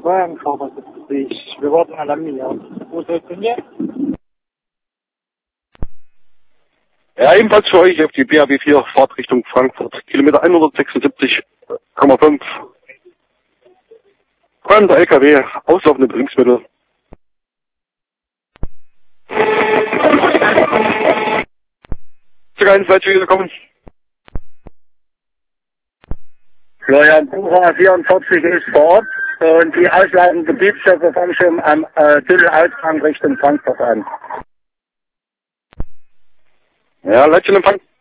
Wagen fahren, wir warten an der Linie. Wo soll es denn hier? Ja, ebenfalls für euch auf die BAB 4 Fahrt Richtung Frankfurt. Kilometer 176,5. Brennender LKW, auslaufende Brinksmittel. Circa 1 Zeit wiederkommen. Florian Bucher 44 ist vor Ort und die ausleitenden Gebietsschiffe fangen schon am Tunnelausgang Richtung Frankfurt an. Ja, Leitchen Empfang.